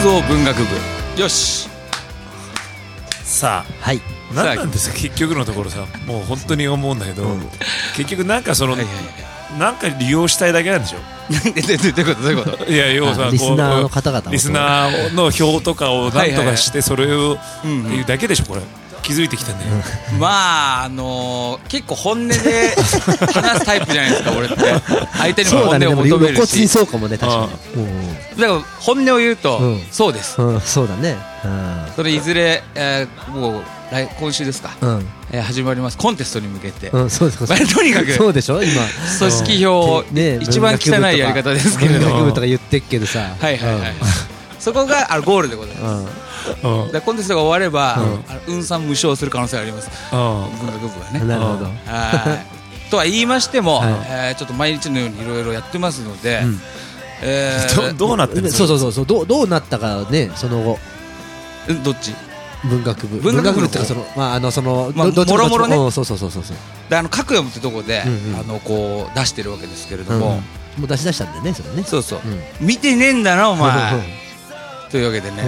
造文学部。よし。 さあ、 はい。 何なんですか結局のところさ、もう本当に思うんだけど、結局なんかその、なんか利用したいだけなんでしょ。 どういうこといや、要はリスナーの方々 リスナーの票とかをなんとかしてそれをっていうだけでしょ。これ気づいてきたんだよ。 まあ結構本音で話すタイプじゃないですか俺って。相手にも本音を求める露骨にし、 そうかもね、確かに。 だから本音を言うと、そうです、 そうだね。 それいずれ、もう今週ですか、始まりますコンテストに向けて、 そうです。 とにかくそうでしょ今組織票一番汚いやり方ですけれども、 文学部とか言ってっけどさ、 そこがゴールでございます。でコンテストが終われば運算無償する可能性があります、文学部はね。 なるほど。 とは言いましても、ちょっと毎日のようにいろいろやってますので、 どうなってるんですか。 そうどうなったかね、その後。 どっち文学部っていうか、 もろもろね。 そうで各読むってとこでこう出してるわけですけれども、 もう出したんだよね、それね。 そう見てねえんだなお前というわけでね、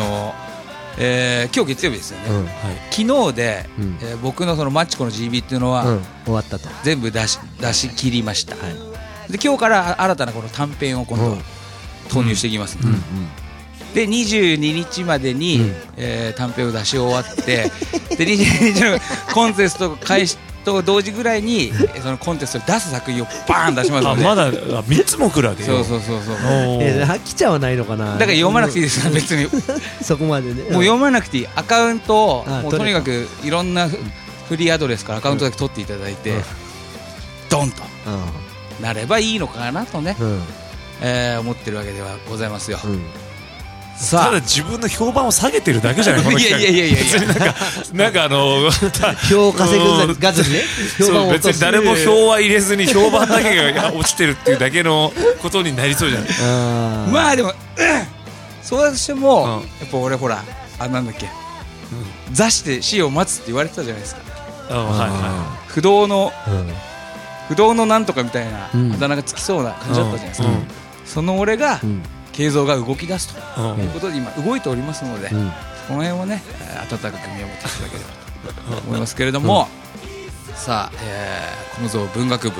今日月曜日ですよね。昨日で僕のそのマッチコの GB っていうのは終わったと、 全部出し切りました。で今日から新たなこの短編を今度投入していきます。で22日までに短編を出し終わって、で22日のコンテスト開始と同時ぐらいにそのコンテストで出す作品をバーン出しますので。 まだ3つも来るわけよ。 そう飽きちゃわないのかな。 だから読まなくていいですよ別に。 そこまでね、 もう読まなくていい。アカウントをもうとにかくいろんなフリーアドレスからアカウントだけ取っていただいて、ドンとなればいいのかなとね、思ってるわけではございますよ。 ただ自分の評判を下げてるだけじゃない。 いや別になんか票稼ぐがずにね、 別に誰も票は入れずに評判だけが落ちてるっていうだけのことになりそうじゃない。 まあでもそうだとしてもやっぱ俺ほらなんだっけ、座して死を待つって言われてたじゃないですか。不動のなんとかみたいなあだ名がつきそうな感じだったじゃないですか。その俺が慶三が動き出すということで今動いておりますので、この辺をね温かく見守っていただければと思いますけれども、さあこの像文学部、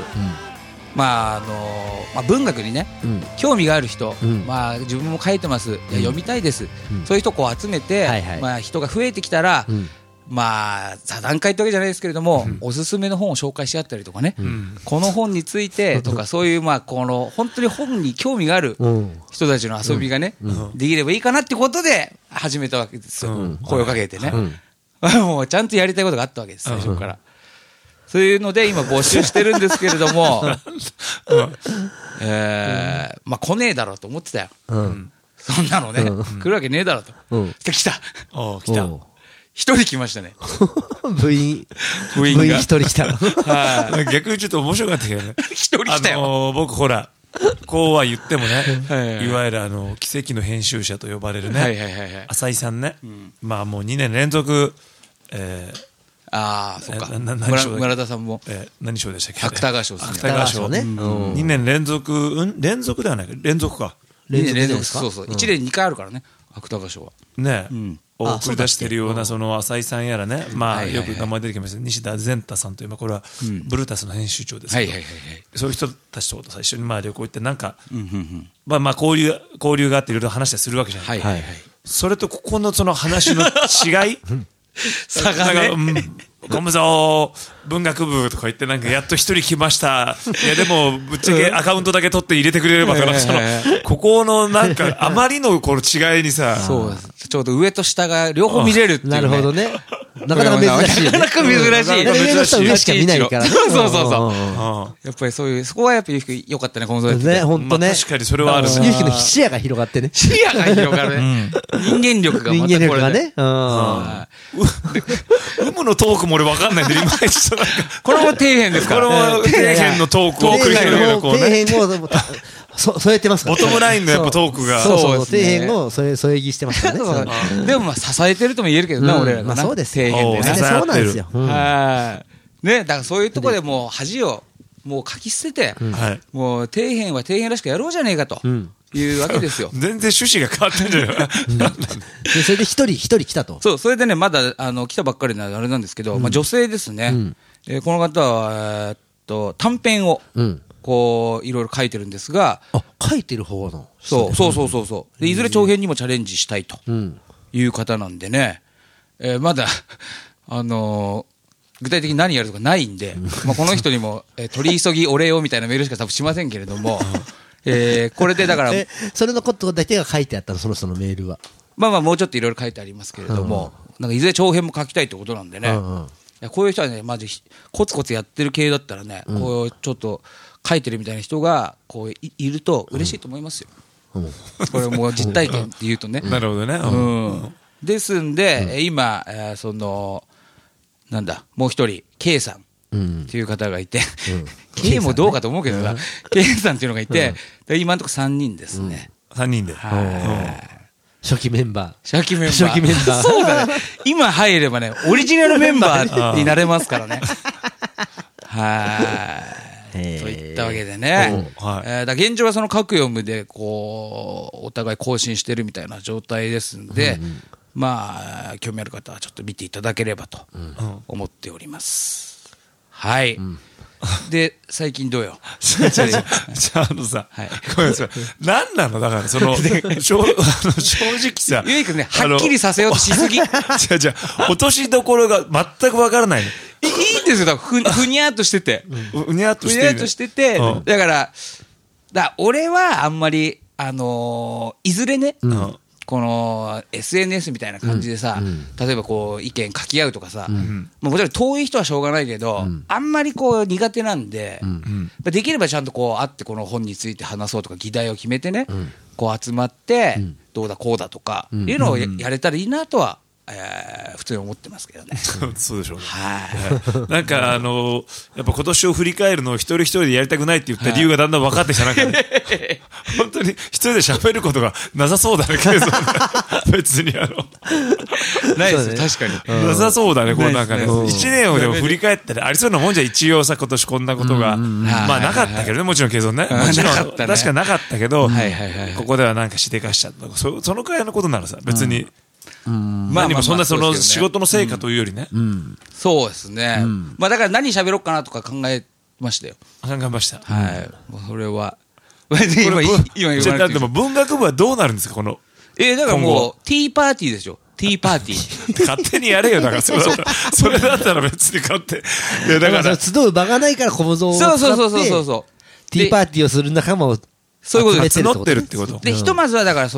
文学にね興味がある人、自分も書いてます、読みたいです、そういう人をこう集めて人が増えてきたら、座談会ってわけじゃないですけれども、おすすめの本を紹介し合ったりとかね、この本についてとか、そういうこの本当に本に興味がある人たちの遊びがね、できればいいかなってことで始めたわけですよ。声をかけてね、もうちゃんとやりたいことがあったわけです、最初から。そういうので今募集してるんですけれども来ねえだろうと思ってたよ。そんなのね来るわけねえだろうと。来た一人来ましたね。 部員一人来た。 逆にちょっと面白かったけどね。 一人来たよ。 僕ほらこうは言ってもね、いわゆる奇跡の編集者と呼ばれるね浅井さんね、もう2年連続そうか、村田さんも何賞でしたっけ。 芥川賞ですね。 芥川賞ね。2年連続連続ではないか、連続か。 2年連続、そう1年2回あるからね、芥川賞はね。を送り出しているようなその浅井さんやらね、よく名前出てきました西田善太さんという、これはブルータスの編集長ですけど、そういう人たちと一緒に旅行行ってなんか交流があっていろいろ話したりするわけじゃない。それとここのその話の違い差がね、 ゴムゾー文学部とか言ってなんかやっと一人来ました。いやでもぶっちゃけアカウントだけ取って入れてくれればとか、ここのなんかあまりのこの違いにさ、 ちょうど上と下が両方見れるっていうね。 なるほどね。なかなか珍しい。 なかなか珍しい。 上の人上しか見ないからね。 そうやっぱりそういう、そこはやっぱり良かったね、このぞね、本当ね。 確かにそれはあるね。 ゆうひくの視野が広がってね。 視野が広がるね。人間力がまたこれね。 有無のトークも俺分かんないんで、いまいちとなんか。 これも底辺ですから。 これも底辺のトークを繰り広げるこうね。 底辺を添えてますから。 ボトムラインのやっぱトークが。 そう、底辺を添え木してますからね。 でも支えてるとも言えるけどな、俺らがな。 そうですよ。 底辺でね。 そうなんですよ。 ね、だからそういうところでもう恥をもうかき捨てて、もう底辺は底辺らしくやろうじゃねえかというわけですよ。 全然趣旨が変わってんじゃないでそれで一人来たと。 そう、それでね、まだ、来たばっかりなあれなんですけど、まあ女性ですね。この方は、短編を、こう、いろいろ書いてるんですが。 書いてる方の。 そう。でいずれ長編にもチャレンジしたいという方なんでね、まだ、具体的に何やるとかないんで、まあこの人にも、取り急ぎお礼をみたいなメールしか多分しませんけれども、これでだから。 それのことだけが書いてあったの、そのメールは。 まあもうちょっといろいろ書いてありますけれども、なんかいずれ長編も書きたいってことなんでね、こういう人はね、マジ、コツコツやってる系だったらね、こうちょっと書いてるみたいな人が、こういると嬉しいと思いますよ。これもう実体験って言うとね。 なるほどね。 ですんで、今、なんだ、もう一人、K さんっていう方がいて、K もどうかと思うけどな、K さんっていうのがいて、今のところ3人ですね。 3人で。 初期メンバー。 初期メンバー。そうだね。今入ればね、オリジナルメンバーになれますからね。といったわけでね。現状はその各読むで、こう、お互い更新してるみたいな状態ですんで、まあ、興味ある方はちょっと見ていただければと思っております。はい。で、最近どうよ。 じゃあさ、ごめんなさい。何なのだから、正直さ。 ゆいくんね、はっきりさせようとしすぎ。 じゃあ、落としどころが全くわからないの。 いいんですよ、ふにゃーっとしてて。 ふにゃーっとしてて。 だから、俺はあんまり、いずれね、この SNS みたいな感じでさ、例えばこう意見書き合うとかさ、もちろん遠い人はしょうがないけど、あんまりこう苦手なんで、できればちゃんとこう会ってこの本について話そうとか議題を決めてね、こう集まって、どうだこうだとか、いうのをやれたらいいなとは、普通に思ってますけどね。 そうでしょうね。なんかやっぱ今年を振り返るのを一人一人でやりたくないって言った理由がだんだん分かってきた。なんかね、本当に一人で喋ることがなさそうだね、別にないですよ、確かに。 なさそうだね、こうなんかね、1年をでも振り返ったらありそうなもんじゃ一応さ、今年こんなことが、まあなかったけどね、もちろんケイゾンね。もちろん、確かなかったけど、ここではなんかしでかしちゃったとか、そのくらいのことならさ、別に、まあでもそんなその仕事の成果というよりね。 そうですね。まあだから何喋ろうかなとか考えましたよ。 考えました。 はい。それは。今言われてでも文学部はどうなるんですか、この。 だからもう、ティーパーティーでしょ。ティーパーティー。 勝手にやれよ、だからそれだったら別に勝手。いや、だから。 集う場がないから小僧を使って。 そう。 ティーパーティーをする仲間を。 そういうことです。募ってるってこと。 で、ひとまずはだから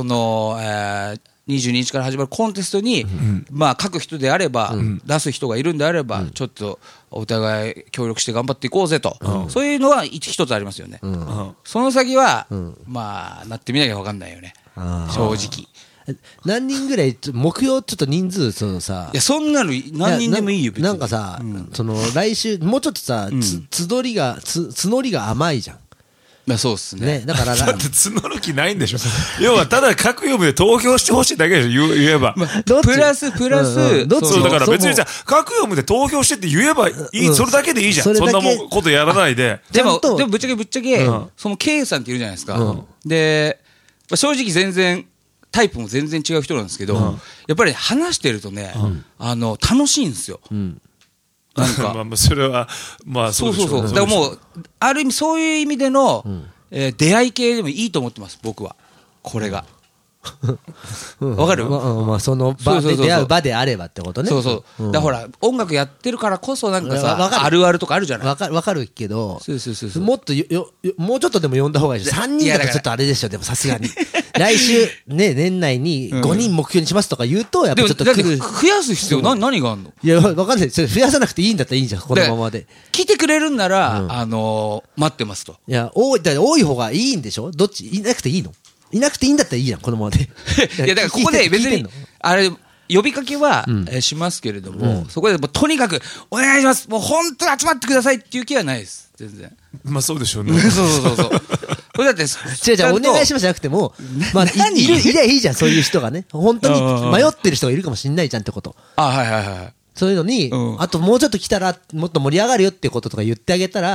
22日から始まるコンテストに、まあ書く人であれば、出す人がいるんであれば、ちょっとお互い協力して頑張っていこうぜと、そういうのは一つありますよね。その先は、まあなってみなきゃ分かんないよね、正直。 何人ぐらい目標ちょっと人数さ、 いやそんなの何人でもいいよ別に。 なんかさ、来週もうちょっとさ、募りが甘いじゃん。 まあそうっすね。 だからだって募る気ないんでしょ。要はただ各読むで投票してほしいだけでしょ、言えば。 プラス、 そうだから別にじゃあ各読むで投票してって言えばいい、それだけでいいじゃん。そんなことやらないで。 でもぶっちゃけ、その K さんっているじゃないですか。で、正直全然、タイプも全然違う人なんですけど、やっぱり話してるとね、楽しいんですよ。なんかまあそれはまあそうでしょう。 だからもうある意味そういう意味での出会い系でもいいと思ってます僕はこれが。わかる？ まあその場で出会う場であればってことね。 そう。だからほら音楽やってるからこそなんかさあるあるとかあるじゃない。 わかるけど、 そうもっともうちょっとでも呼んだ方がいいでしょ。3人だとちょっとあれでしょ。でもさすがに来週ね年内に5人目標にしますとか言うとやっぱちょっと来る。 増やす必要何があるの？ いやわかんない。それ増やさなくていいんだったらいいんじゃんこのままで。 来てくれるんなら待ってますと。 いや多い方がいいんでしょ。どっちいなくていいの？いなくていいんだったらいいじゃんこのままで。 いやだからここで別にあれ呼びかけはしますけれども、そこでもうとにかくお願いしますもう本当に集まってくださいっていう気はないです全然。 まあそうでしょうね。 そうこれだって違うお願いしますじゃなくてもまあいりゃいいじゃんそういう人がね本当に迷ってる人がいるかもしれないじゃんってこと。 はい。 そういうのにあともうちょっと来たらもっと盛り上がるよってこととか言ってあげたら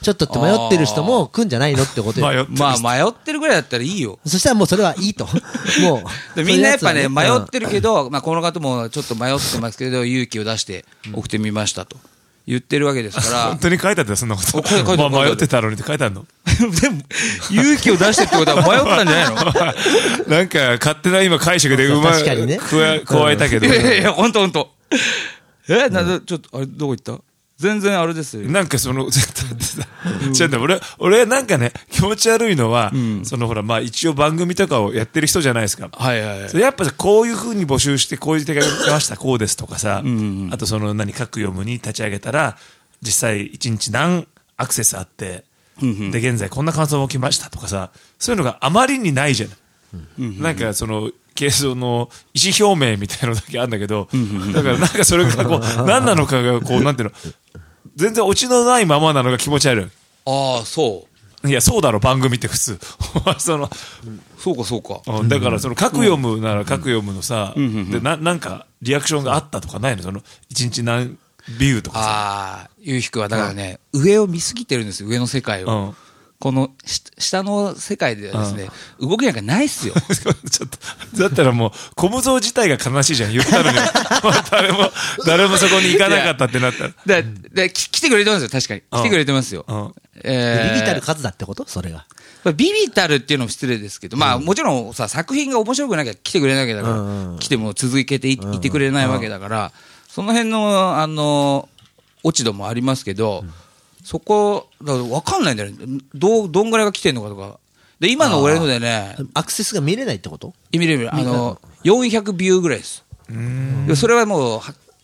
ちょっとって迷ってる人も来んじゃないのってことよ。 まあ迷ってるぐらいだったらいいよ。 そしたらもうそれはいいと。もう。みんなやっぱね、迷ってるけど、まあこの方もちょっと迷ってますけど、勇気を出して送ってみましたと。言ってるわけですから。 本当に書いてあったよ、そんなこと。まあ迷ってたのにって書いてあるの。 でも、勇気を出してってことは迷ったんじゃないのなんか、勝手な今解釈で加えたけど。 いや、ほんと。ちょっと、あれ、どこ行った全然あれですよ。 なんかちょっと俺なんかね、気持ち悪いのは、ほら、まあ一応番組とかをやってる人じゃないですか。 はいはい。 やっぱこういう風に募集して、こういう手紙が来ました、こうですとかさ、あと各読むに立ち上げたら、実際1日何アクセスあって、で、現在こんな感想も来ましたとかさ、そういうのがあまりにないじゃない。なんか軽装の意思表明みたいなのだけあるんだけど、だからなんかそれが何なのかがなんていうの、全然オチのないままなのが気持ち悪い。 ああ、そう。 いや、そうだろ、番組って普通。 そうか。 だから書く読むなら書く読むのさ、で、なんかリアクションがあったとかないの？一日何ビューとかさ。ああ、ゆうひくはだからね、上を見すぎてるんですよ、上の世界を。この下の世界ではですね、動きなんかないっすよ。 ちょっと、だったらもう、小無造自体が悲しいじゃん、言ったのに。誰もそこに行かなかったってなったら。 来てくれてますよ、確かに。来てくれてますよ。 ビビたる数だってことそれが。 ビビたるっていうのも失礼ですけど、まあもちろんさ、作品が面白くなきゃ来てくれないわけだから、来ても続けていてくれないわけだから、その辺の、落ち度もありますけど、そこ、わかんないんだよね。どんぐらいが来てんのかとか。で、今の俺のでね。 アクセスが見れないってこと？ 見れる。400ビューぐらいです。それはもう、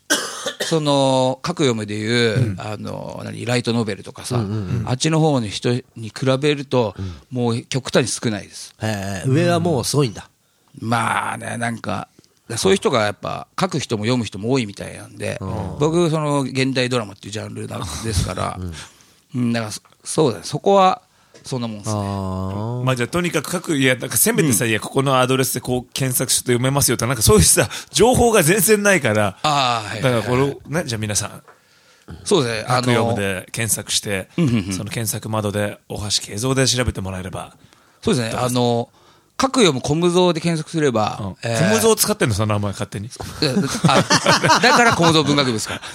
各読むでいう、ライトノベルとかさ、あっちの方の人に比べると、もう極端に少ないです。 上はもうすごいんだ。 まあね、なんか、そういう人がやっぱ書く人も読む人も多いみたいなんで、僕現代ドラマっていうジャンルですから、だからそうだね、そこはそんなもんですね。 まあじゃあとにかくなんかせめてさ、いやここのアドレスでこう検索すると読めますよってなんかそういうさ情報が全然ないから、だからこれね、じゃあ皆さん。 そうですね。 各読むで検索して、その検索窓で大橋慶三で調べてもらえれば。 そうですね。各読む小無造で検索すれば。 小無造使ってんのその名前勝手に。 だから小無造文学部ですから。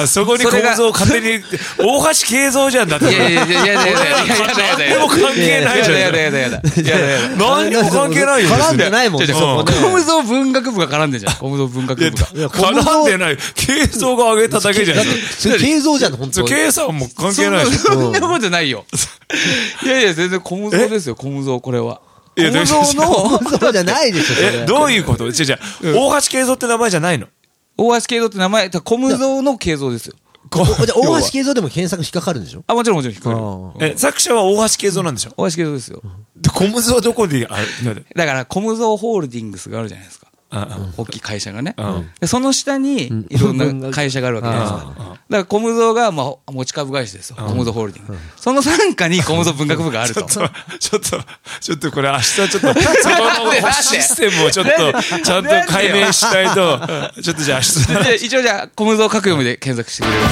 そこに小無造勝手に、大橋慶三じゃんだって。 いや。 何にも関係ないじゃん。何にも関係ないよ。 絡んでないもんね。 小無造文学部が絡んでんじゃん。小無造文学部が。 絡んでない。慶三が上げただけじゃん。 慶三じゃん、本当に。 慶三も関係ないし。 そんなことないよ。いや、全然小無造ですよ、小無造、これは。小無造そうじゃないでしょ。 どういうこと？大橋慶三って名前じゃないの？ 大橋慶三って名前、小無造の慶三ですよ。 じゃあ大橋慶三でも検索引っかかるんでしょ？ もちろん引っかかる。 作者は大橋慶三なんでしょ？ 大橋慶三ですよ。 小無造はどこである？ だから小無造ホールディングスがあるじゃないですか。大きい会社がね。その下にいろんな会社があるわけじゃないですか。だから小無造が持ち株会社ですよ。小無造ホールディングス。その傘下に小無造文学部があると。 ちょっとこれ明日ちょっと、そこのシステムをちょっと、ちゃんと解明したいと、ちょっとじゃあ明日。 一応じゃあ小無造各読むで検索してくれる。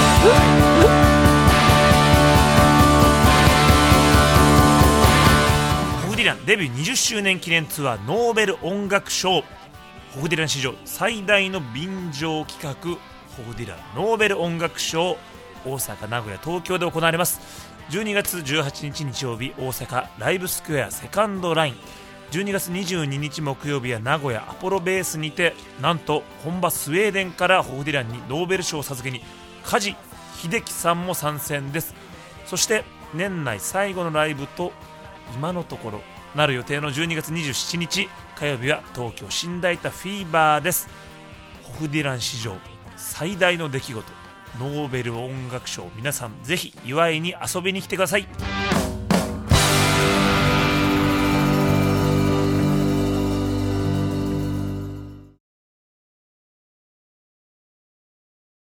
ホフディランデビュー20周年記念ツアーノーベル音楽賞。ホフディラン史上最大の便乗企画ホフディランノーベル音楽賞、大阪、名古屋、東京で行われます。12月18日日曜日大阪ライブスクエアセカンドライン、12月22日木曜日は名古屋アポロベースにて、なんと本場スウェーデンからホフディランにノーベル賞を授けに梶秀樹さんも参戦です。そして年内最後のライブと今のところなる予定の12月27日火曜日は東京新大田フィーバーです。ホフディラン史上最大の出来事ノーベル音楽賞、皆さんぜひ祝いに遊びに来てください。